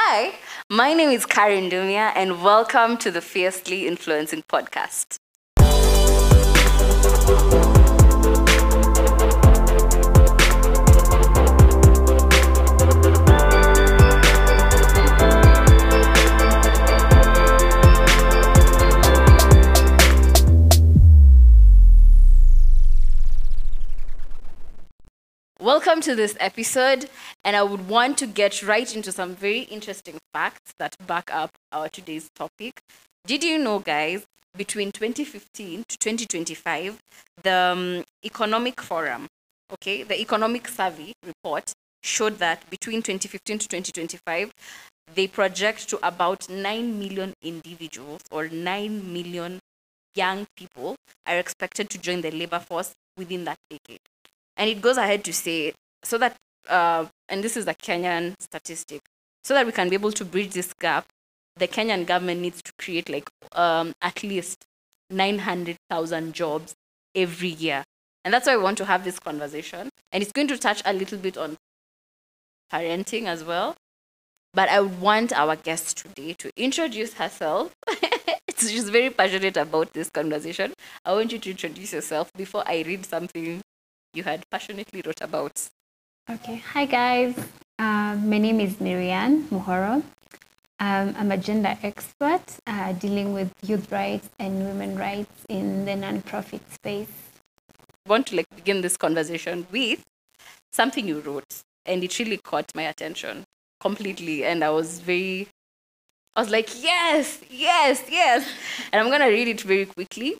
Hi, my name is Karen Dumia, and welcome to the Fiercely Influencing Podcast. Welcome to this episode, and I would want to get right into some very interesting facts that back up our today's topic. Did you know, guys, between 2015 to 2025, the Economic Forum, the Economic Survey report showed that between 2015 to 2025, they project to about 9 million individuals or 9 million young people are expected to join the labor force within that decade. And it goes ahead to say, so that, and this is a Kenyan statistic, so that we can be able to bridge this gap, the Kenyan government needs to create at least 900,000 jobs every year. And that's why we want to have this conversation. And it's going to touch a little bit on parenting as well. But I would want our guest today to introduce herself. She's very passionate about this conversation. I want you to introduce yourself before I read something you had passionately wrote about. Okay. Hi, guys. My name is Miriam Muhoro. I'm a gender expert dealing with youth rights and women rights in the nonprofit space. I want to begin this conversation with something you wrote, and it really caught my attention completely. And I was like, yes. And I'm gonna read it very quickly.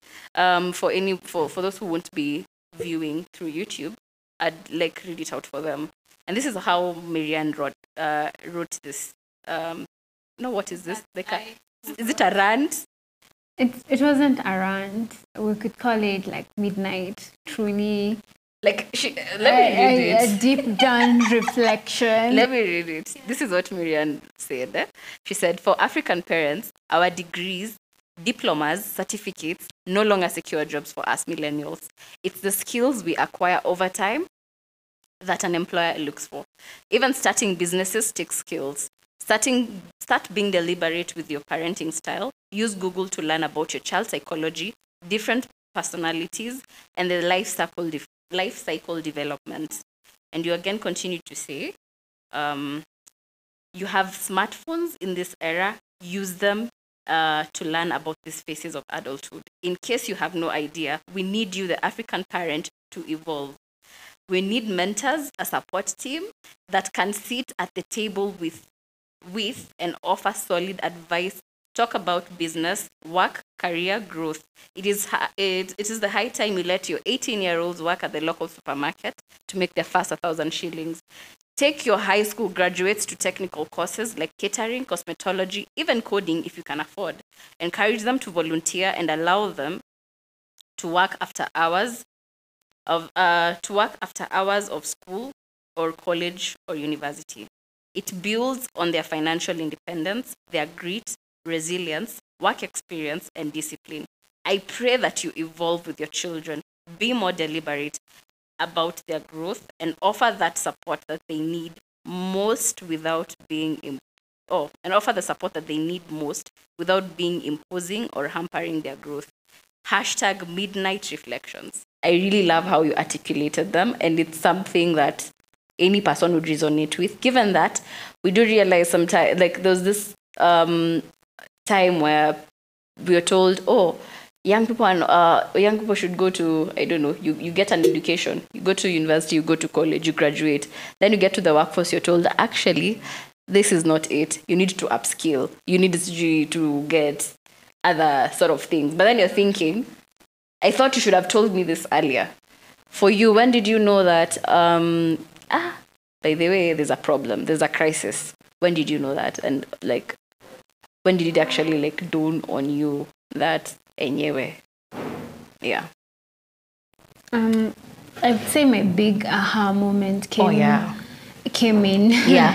For those who won't be viewing through YouTube, I'd read it out for them. And this is how Miriam wrote this. What is this? Is it a rant? It wasn't a rant. We could call it midnight. Truly. Let me read it. A deep down reflection. Let me read it. This is what Miriam said. She said, for African parents, our degrees, diplomas, certificates no longer secure jobs for us millennials. It's the skills we acquire over time that an employer looks for. Even starting businesses takes skills. Start being deliberate with your parenting style. Use Google to learn about your child's psychology, different personalities, and the life cycle development. And you again continue to say, you have smartphones in this era. Use them to learn about these phases of adulthood. In case you have no idea, we need you, the African parent, to evolve. We need mentors, a support team that can sit at the table with and offer solid advice, talk about business, work, career growth. It is the high time you let your 18-year-olds work at the local supermarket to make their first 1,000 shillings. Take your high school graduates to technical courses like catering, cosmetology, even coding if you can afford. Encourage them to volunteer and allow them to work after hours of school or college or university. It builds on their financial independence, their grit, resilience, work experience, and discipline. I pray that you evolve with your children, be more deliberate about their growth, and offer that support that they need most without being imposing or hampering their growth. #midnight reflections. I really love how you articulated them, and it's something that any person would resonate with, given that we do realize sometimes, there's this time where we are told, young people should go to, you get an education, you go to university, you go to college, you graduate, then you get to the workforce, you're told, actually, this is not it. You need to upskill. You need to get other sort of things. But then you're thinking, I thought you should have told me this earlier. For you, when did you know that, by the way, there's a problem, there's a crisis? When did you know that? And when did it actually dawn on you that anyway? Yeah. I'd say my big aha moment came in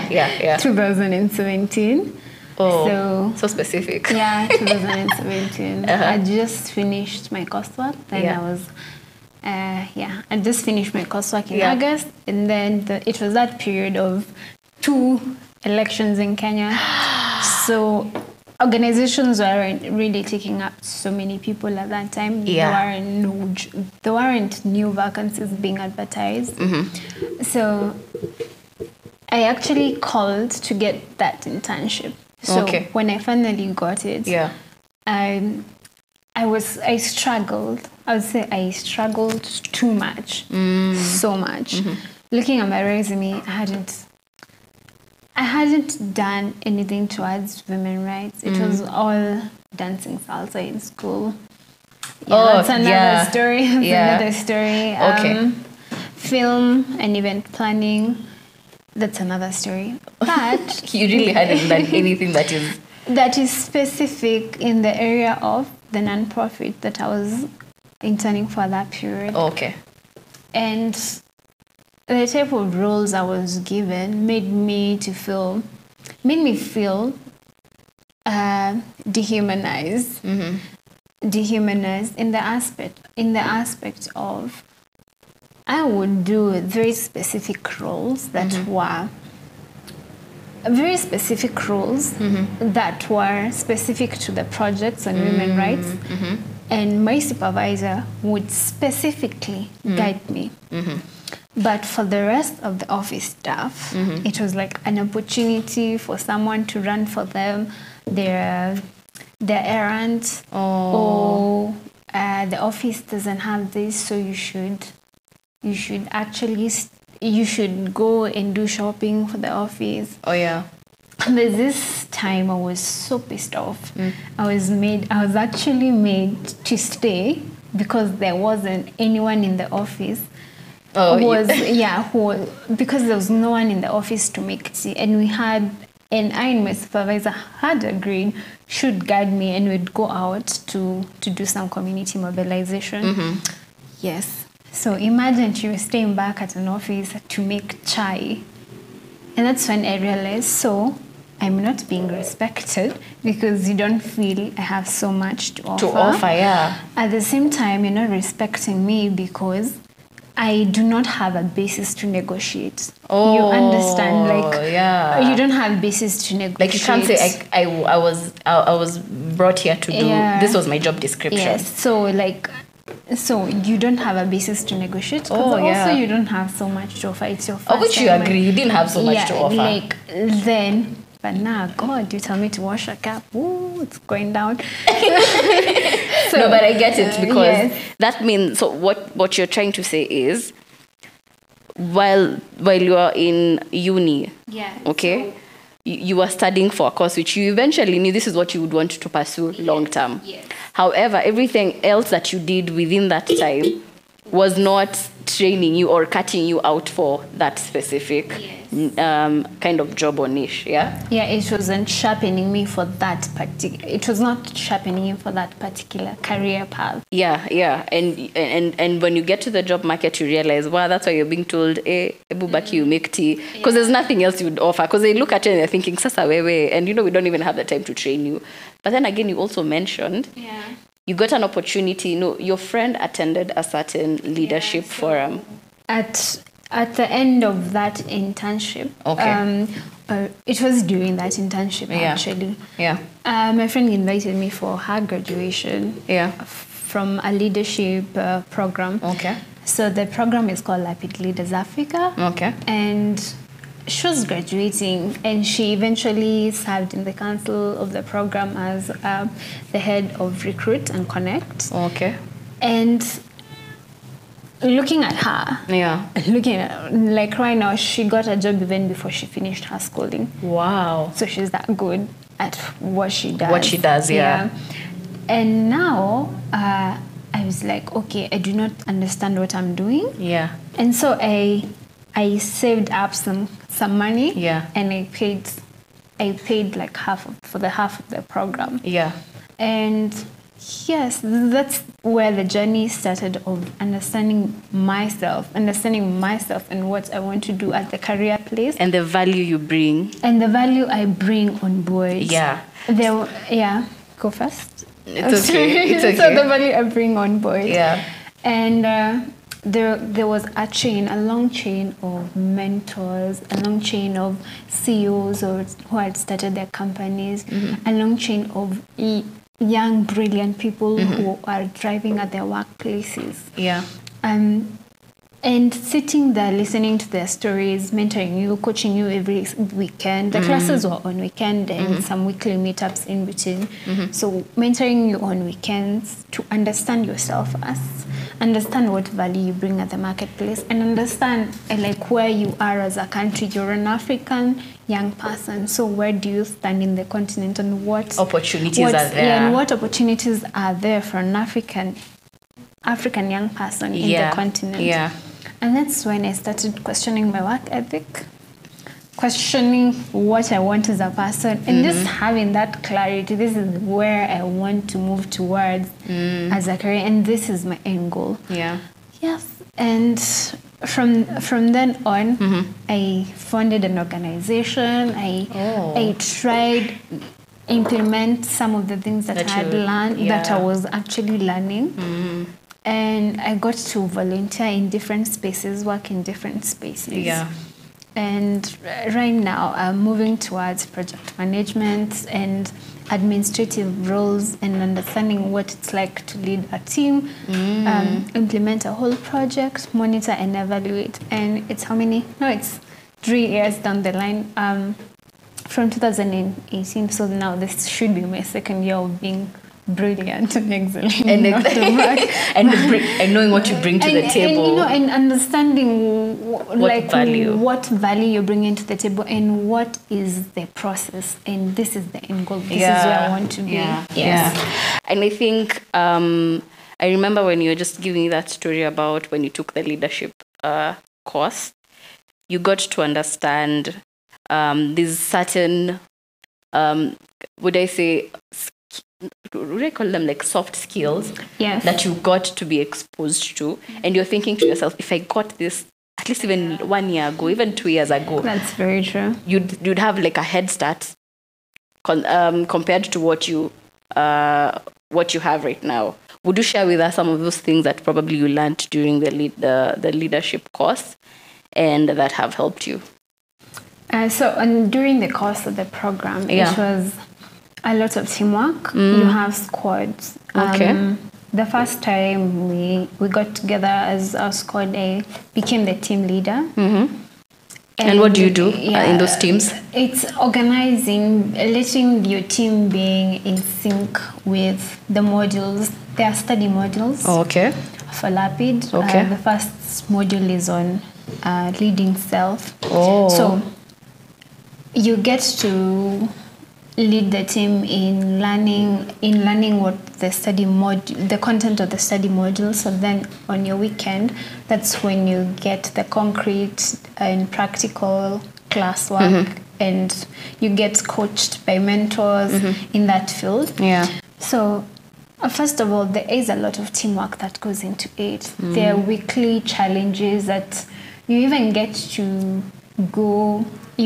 2017. So specific. Yeah, 2017. I just finished my coursework. Then I was I just finished my coursework in August, and then it was that period of two elections in Kenya. So organizations weren't really taking up so many people at that time. Yeah. There weren't new vacancies being advertised. So I actually called to get that internship. So when I finally got it, I struggled. I would say I struggled too much, so much. Looking at my resume, I hadn't done anything towards women's rights. It was all dancing salsa in school. That's another story. Another story. Film and event planning. That's another story. But you really hadn't done anything that is specific in the area of the non-profit that I was interning for that period. And the type of roles I was given made me feel dehumanized. Dehumanized in the aspect of I would do very specific roles that were very specific roles that were specific to the projects on women's rights, and my supervisor would specifically guide me. But for the rest of the office staff, it was like an opportunity for someone to run for them their errands, or the office doesn't have this, so you should go and do shopping for the office. There's this time I was so pissed off. I was actually made to stay because there wasn't anyone in the office. Because there was no one in the office to make tea, and I and my supervisor had agreed should guide me, and we'd go out to do some community mobilization. Yes. So imagine you staying back at an office to make chai. And that's when I realized, so I'm not being respected because you don't feel I have so much to offer. At the same time, you're not respecting me because I do not have a basis to negotiate. You understand? You don't have basis to negotiate. Like you can't say I was brought here to do this was my job description. Yes. So you don't have a basis to negotiate because also you don't have so much to offer. It's your first which you agree, you didn't have so much to offer. But now, God, you tell me to wash a cup. Ooh, it's going down. No, but I get it because that means, so what you're trying to say is while you are in uni, you were studying for a course which you eventually knew this is what you would want to pursue long term. However, everything else that you did within that time was not training you or cutting you out for that specific kind of job or niche. It wasn't sharpening me for that particular. It was not sharpening you for that particular career path. And when you get to the job market, you realize, wow, that's why you're being told, Ebubaki, you make tea, because there's nothing else you would offer. Because they look at you and they're thinking, Sasa wewe, and we don't even have the time to train you. But then again, you also mentioned you got an opportunity. Your friend attended a certain leadership forum. At the end of that internship, it was during that internship actually. My friend invited me for her graduation. From a leadership program. So the program is called Lapid Leaders Africa. And she was graduating, and she eventually served in the council of the program as the head of Recruit and Connect. And looking at her, like right now, she got a job even before she finished her schooling. Wow! So she's that good at what she does. And now I was like, okay, I do not understand what I'm doing. And so I saved up some money. And I paid like half of the program. And yes, that's where the journey started of understanding myself and what I want to do at the career place. And the value you bring. And the value I bring on board. Go first. It's okay. So the value I bring on board. And there was a long chain of mentors, a long chain of CEOs or who had started their companies, a long chain of young, brilliant people who are thriving at their workplaces. Yeah. And sitting there, listening to their stories, mentoring you, coaching you every weekend. The classes were on weekend and some weekly meetups in between. So mentoring you on weekends to understand yourself understand what value you bring at the marketplace, and understand like where you are as a country. You're an African young person, so where do you stand in the continent, and what opportunities are there? Yeah, and what opportunities are there for an African young person in the continent? Yeah. And that's when I started questioning my work ethic, questioning what I want as a person, and just having that clarity. This is where I want to move towards as a career, and this is my end goal. Yeah. Yes. And from then on, I founded an organization. I tried implement some of the things that I had learned, that I was actually learning. And I got to volunteer in different spaces, work in different spaces. Yeah. And right now, I'm moving towards project management and administrative roles, and understanding what it's like to lead a team, implement a whole project, monitor and evaluate. And it's it's 3 years down the line, from 2018. So now this should be my second year of being brilliant and excellent, and knowing what you bring to the table, and understanding what value you're bringing to the table, and what is the process, and this is the end goal. This is where I want to be. Yes. And I think I remember when you were just giving that story about when you took the leadership course, you got to understand these certain would I call them like soft skills that you got to be exposed to, and you're thinking to yourself, if I got this at least even 1 year ago, even 2 years ago, that's very true, you'd have like a head start compared to what you have right now. Would you share with us some of those things that probably you learned during the leadership course and that have helped you? During the course of the program, it was a lot of teamwork. You have squads. The first time we got together as a squad, I became the team leader. And what do you do in those teams? It's organizing, letting your team being in sync with the modules. They are study modules. For LAPID. The first module is on leading self. So you get to lead the team in learning what the content of the study module. So then on your weekend, that's when you get the concrete and practical classwork, and you get coached by mentors in that field. So first of all, there is a lot of teamwork that goes into it. There are weekly challenges that you even get to go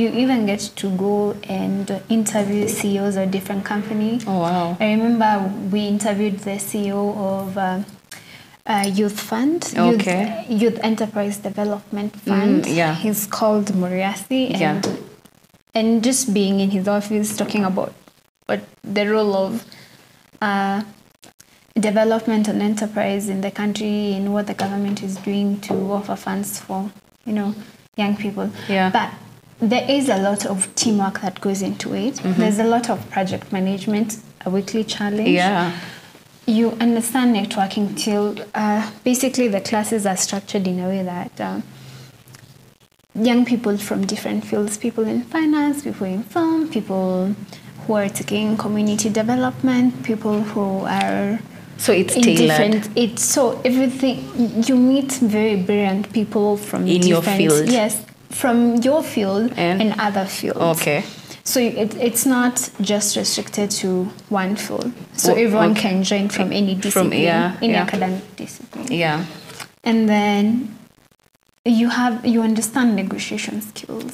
and interview CEOs of different companies. Oh, wow. I remember we interviewed the CEO of Youth Fund, Youth Enterprise Development Fund. He's called Muriasi. And just being in his office talking about what the role of development and enterprise in the country, and what the government is doing to offer funds for, young people. But there is a lot of teamwork that goes into it. There's a lot of project management, a weekly challenge. You understand networking till basically the classes are structured in a way that young people from different fields, people in finance, people in film, people who are taking community development, people who are it's tailored. Everything, you meet very brilliant people from your field. Yes, from your field and other fields. So it's not just restricted to one field. So everyone can join from any discipline, academic discipline. And then you understand negotiation skills.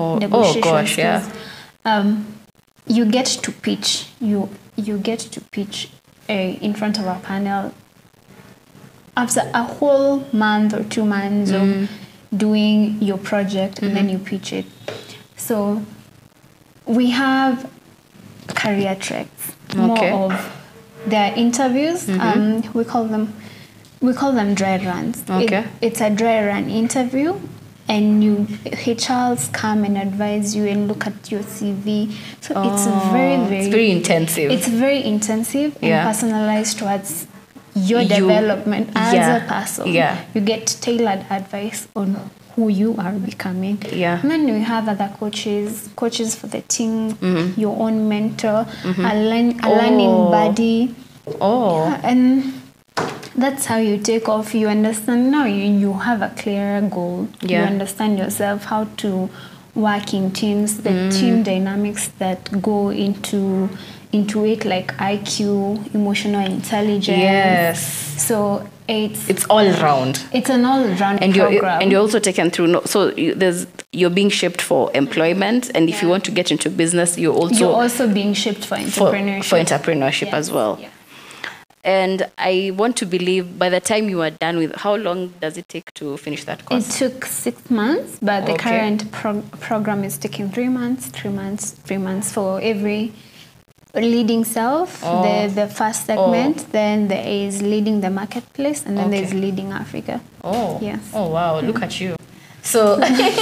You get to pitch. You get to pitch in front of a panel after a whole month or 2 months of doing your project, and then you pitch it. So we have career tracks, Okay. more of their interviews. We call them dry runs. Okay. It's a dry run interview, and HRs come and advise you and look at your CV. So it's very intensive. It's very intensive and Yeah. personalized towards your You- development as yeah. a person. Yeah. You get tailored advice on who you are becoming. Yeah. And then we have other coaches for the team, your own mentor, a learning buddy. Oh. And that's how you take off. You understand now, you have a clearer goal. Yeah. You understand yourself, how to work in teams, the team dynamics that go into it, like IQ, emotional intelligence. Yes. So It's all round. it's an all-round And program. you're also taken through. You're being shaped for employment, and if you want to get into business, you're also being shaped for entrepreneurship. for entrepreneurship Yes, as well. yeah. And I want to believe by the time you are done with, how long does it take to finish that It course? took 6 months, but the Okay. current program is taking 3 months, 3 months for every leading self, the first segment, then there is leading the marketplace, and then there's leading Africa. Oh, Yes. Oh, wow. Look at you. So,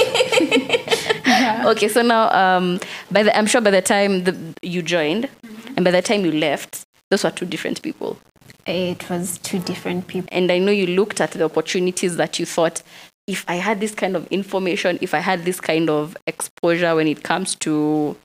okay. So now, I'm sure by the time you joined, and by the time you left, those were two different people. It was 2 different people. And I know you looked at the opportunities that you thought, if I had this kind of information, if I had this kind of exposure when it comes to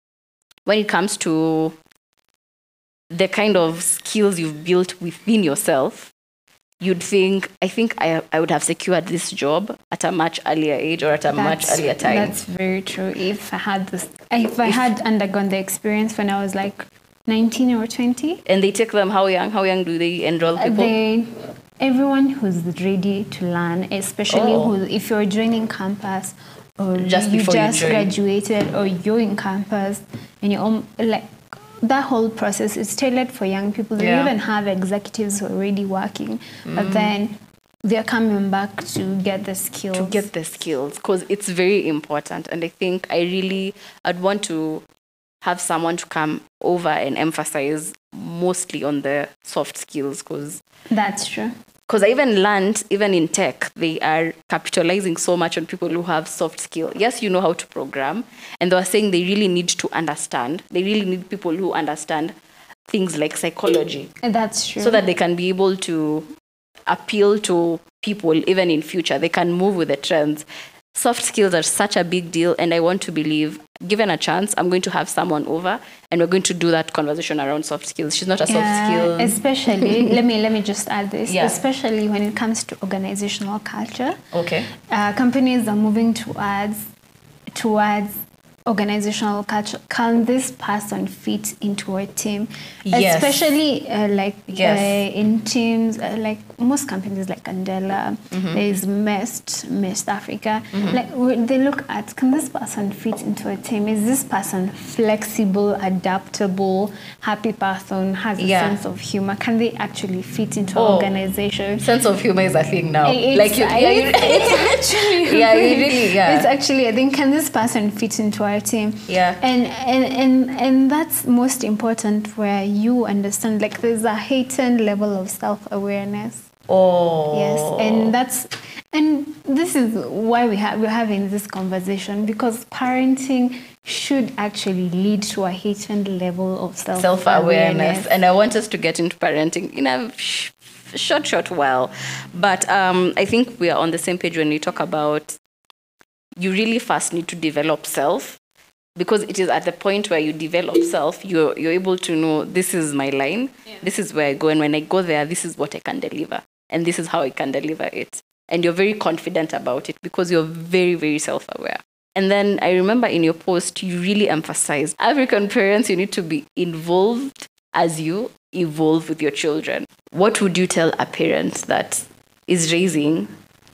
the kind of skills you've built within yourself, you'd think, I think I would have secured this job at a much earlier age or at a much earlier time. That's very true. If I had undergone the experience when I was like 19 or 20, And they take them how young? How young do they enroll people? everyone who's ready to learn, especially if you're joining campus or Just you before you just join. graduated or you're in campus and you're like that whole process is tailored for young people. They Yeah. even have executives already working, but then they're coming back to get the skills. To get the skills, because it's very important. And I think I'd want to have someone to come over and emphasize mostly on the soft skills, because That's true. I even learned, even in tech, they are capitalizing so much on people who have soft skill. Yes, you know how to program, and they were saying they really need to understand. They really need people who understand things like psychology, That's true. so that they can be able to appeal to people even in future. They can move with the trends. Soft skills are such a big deal, and I want to believe, given a chance, I'm going to have someone over and we're going to do that conversation around soft skills. She's not a soft skill. Especially, let me just add this. Yeah. Especially when it comes to organizational culture, Okay. companies are moving towards organizational culture. Can this person fit into a team? Yes. Especially Yes. in teams, like most companies like Andela, there's Mest Africa. They look at, can this person fit into a team? Is this person flexible, adaptable, happy person, has a sense of humor? Can they actually fit into an organization? Sense of humor is a thing now. It's actually yeah. It's actually, I think, can this person fit into our team? Yeah. And that's most important, where you understand, like, there's a heightened level of self-awareness. Oh. Yes, and this is why we're having this conversation, because parenting should actually lead to a heightened level of self-awareness. And I want us to get into parenting in a short while. But I think we are on the same page when we talk about, you really first need to develop self, because it is at the point where you develop self, you're able to know, this is my line, this is where I go, and when I go there, this is what I can deliver, and this is how I can deliver it. And you're very confident about it because you're very, very self-aware. And then I remember in your post, you really emphasized, African parents, you need to be involved as you evolve with your children. What would you tell a parent that is raising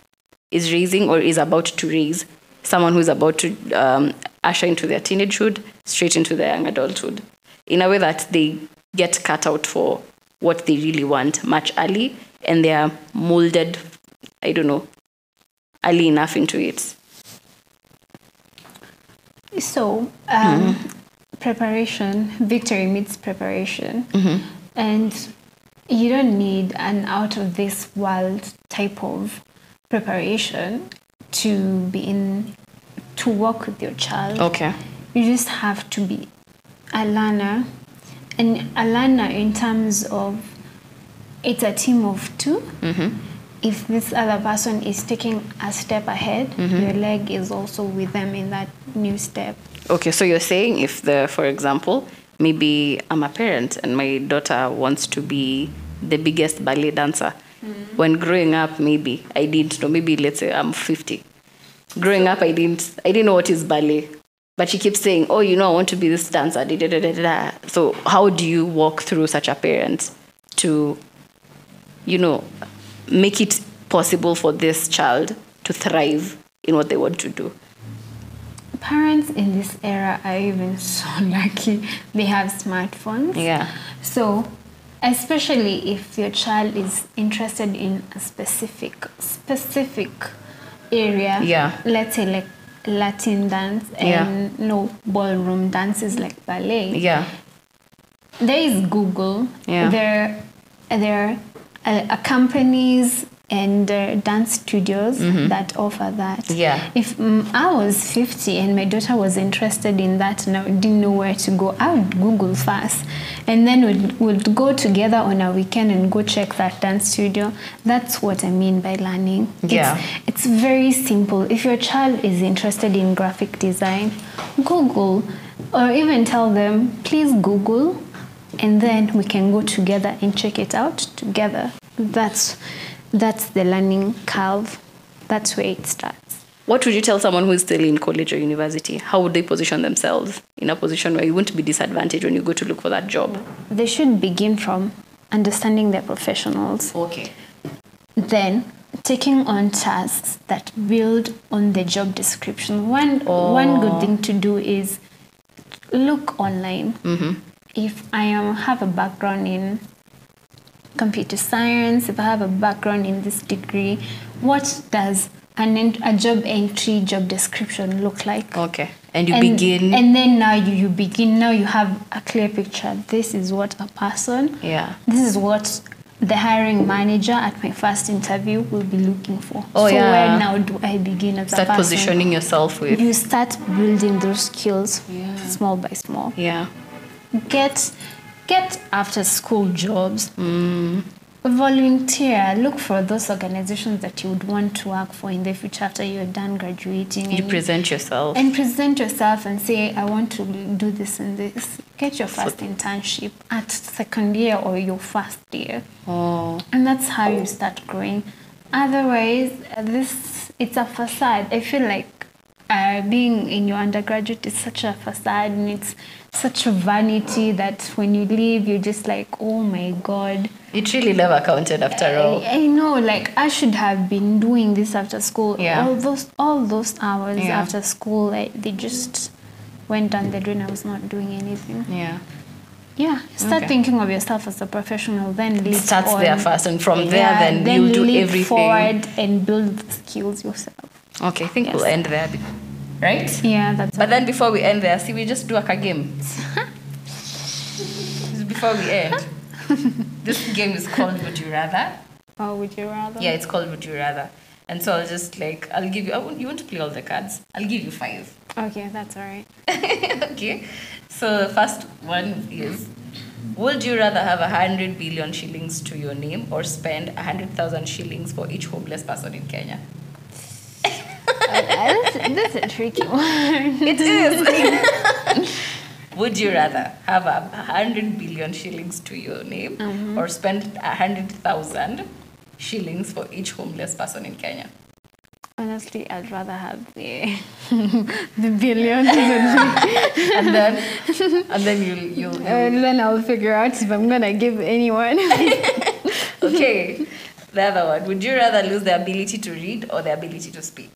or is about to raise someone who's about to usher into their teenagehood, straight into their young adulthood, in a way that they get cut out for what they really want much early, and they are molded, I don't know, early enough into it. So, preparation, victory meets preparation. And you don't need an out of this world type of preparation to work with your child. Okay. You just have to be a learner. And a learner in terms of it's a team of two. If this other person is taking a step ahead, your leg is also with them in that new step. Okay, so you're saying if for example, maybe I'm a parent and my daughter wants to be the biggest ballet dancer. When growing up, maybe I didn't know, maybe let's say I'm 50. Growing up, I didn't know what is ballet. But she keeps saying, oh, I want to be this dancer. So how do you walk through such a parent to, make it possible for this child to thrive in what they want to do? Parents in this era are even so lucky. They have smartphones. Yeah. So, especially if your child is interested in a specific area. Yeah. Let's say like Latin dance and ballroom dances like ballet. Yeah. There is Google. Yeah. There are companies and dance studios that offer that. Yeah. If I was 50 and my daughter was interested in that and I didn't know where to go, I would Google first. And then we'd go together on a weekend and go check that dance studio. That's what I mean by learning. Yeah. It's very simple. If your child is interested in graphic design, Google, or even tell them, please Google, and then we can go together and check it out together. That's the learning curve. That's where it starts. What would you tell someone who is still in college or university? How would they position themselves in a position where you won't be disadvantaged when you go to look for that job? They should begin from understanding their professionals. Okay. Then taking on tasks that build on the job description. One good thing to do is look online. If I have a background in computer science, if I have a background in this degree, what does a job description look like? Okay. And you begin. And then now you begin. Now you have a clear picture. This is what a person. Yeah. This is what the hiring manager at my first interview will be looking for. Oh, so yeah. where now do I begin as a person? Start positioning yourself with. You start building those skills small by small. Yeah. Get after school jobs. Volunteer. Look for those organizations that you would want to work for in the future after you're done graduating. You present yourself. And present yourself and say, I want to do this and this. Get your first internship at second year or your first year. Oh. And that's how you start growing. Otherwise, it's a facade. I feel like being in your undergraduate is such a facade and it's such a vanity that when you leave, you're just like, oh my God. It really never counted after all. I know, like I should have been doing this after school. Yeah. All those hours after school, they just went down the drain. I was not doing anything. Yeah. Yeah. Start thinking of yourself as a professional, then lead Starts on. there first, and from there, then you'll do lead everything. forward and build the skills yourself. Okay, I think we'll end there. Right? Yeah, that's But then before we end there, see, we just do a game. Before we end. This game is called Would You Rather? Oh, Would You Rather? Yeah, it's called Would You Rather. And so I'll give you, you want to play all the cards? I'll give you 5. Okay, that's all right. Okay. So the first one is, would you rather have 100 billion shillings to your name or spend 100,000 shillings for each homeless person in Kenya? That's a tricky one. It is. Would you rather have 100 billion shillings to your name or spend 100,000 shillings for each homeless person in Kenya? Honestly, I'd rather have the billions. and then you'll And then I'll figure out if I'm gonna give anyone. Okay. The other one. Would you rather lose the ability to read or the ability to speak?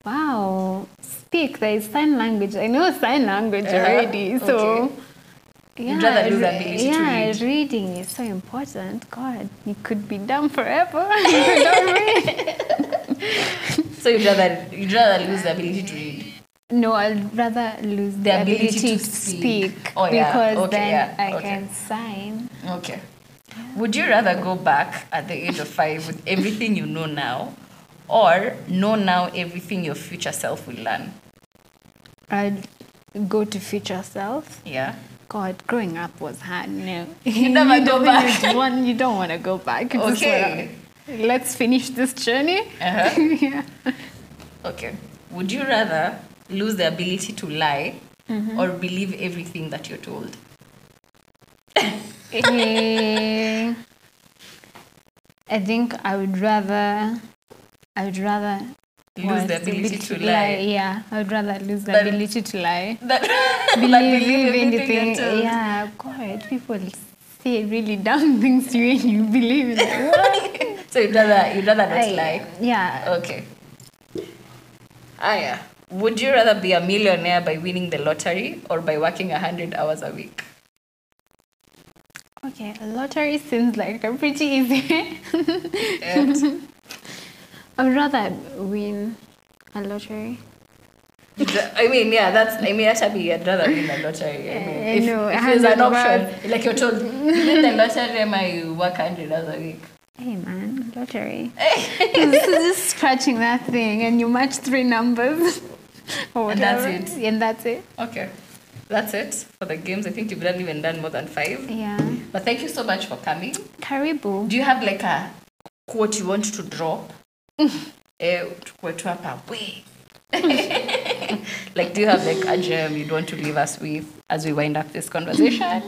Wow. Speak. There is sign language. I know sign language already. So You'd rather lose the ability to read. Reading is so important. God, you could be dumb forever if you don't read. So you'd rather lose the ability to read. No, I'd rather lose the ability to speak. Oh, yeah. Because Okay, then yeah. I Okay. can sign. Okay. Would you rather go back at the age of 5 with everything you know now, or know now everything your future self will learn? I'd go to future self. Yeah. God, growing up was hard. No, You never go back. You don't want to go back. You just Okay. let's finish this journey. Uh-huh. Yeah. Okay. Would you rather lose the ability to lie or believe everything that you're told? I think I would rather Lose the ability to lie. Yeah, I would rather lose the But- ability to lie. That, Believe everything anything. you're told. Yeah, God, people say really dumb things to you and you believe in it. What? So you'd rather not lie. Yeah. Okay. Yeah. Would you rather be a millionaire by winning the lottery or by working 100 hours a week? Okay, a lottery seems like a pretty easy. And I would rather win a lottery. I mean, yeah, actually, I'd rather win the lottery. I mean, know, if there's an 100 option, like you're told, you win the lottery, you work 100 hours a week. Hey man, lottery. This is just scratching that thing and you match 3 numbers. Or And that's whatever. it. And that's it. Okay. That's it for the games. I think you've not even done more than 5. Yeah. But thank you so much for coming. Karibu. Do you have like a quote you want to drop? Quote hapa, we. Like, do you have like a gem you'd want to leave us with as we wind up this conversation?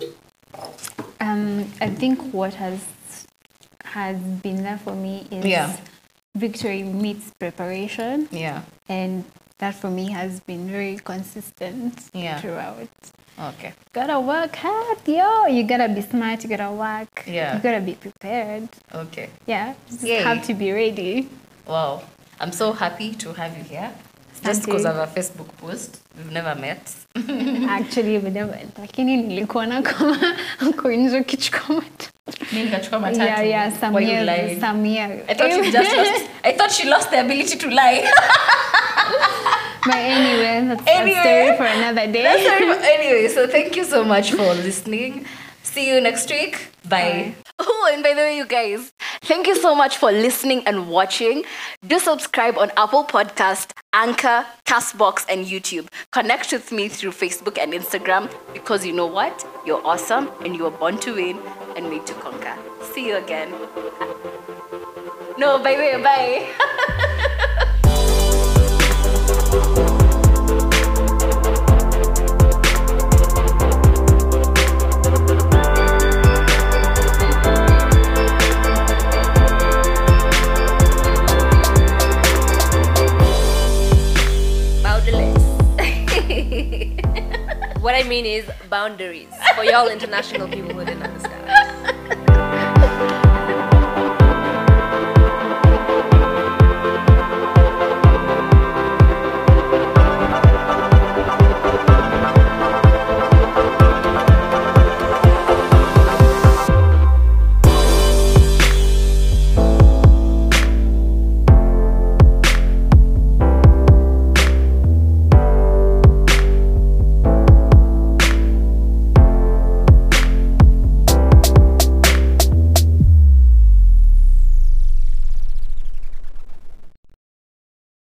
I think what has been there for me is victory meets preparation. Yeah. And that for me has been very consistent throughout. Okay. Gotta work hard, yo. You gotta be smart, you gotta work. Yeah. You gotta be prepared. Okay. Yeah. Just Yay. have to be ready. Wow. I'm so happy to have you here. Just because of a Facebook post. We've never met. Actually, we never. Lakini nilikuona kama uko nje ukichukua matatu. Mimi nikachukua matatu. Yeah, Why you lied? some years. I thought you just lost. I thought she lost the ability to lie. But anyway, that's a story for another day. Anyway, so thank you so much for listening. See you next week. Bye. Oh, and by the way, you guys, thank you so much for listening and watching. Do subscribe on Apple Podcast, Anchor, Castbox, and YouTube. Connect with me through Facebook and Instagram because you know what? You're awesome and you were born to win and made to conquer. See you again. No, by the way, bye. What I mean is boundaries for y'all international people who didn't understand.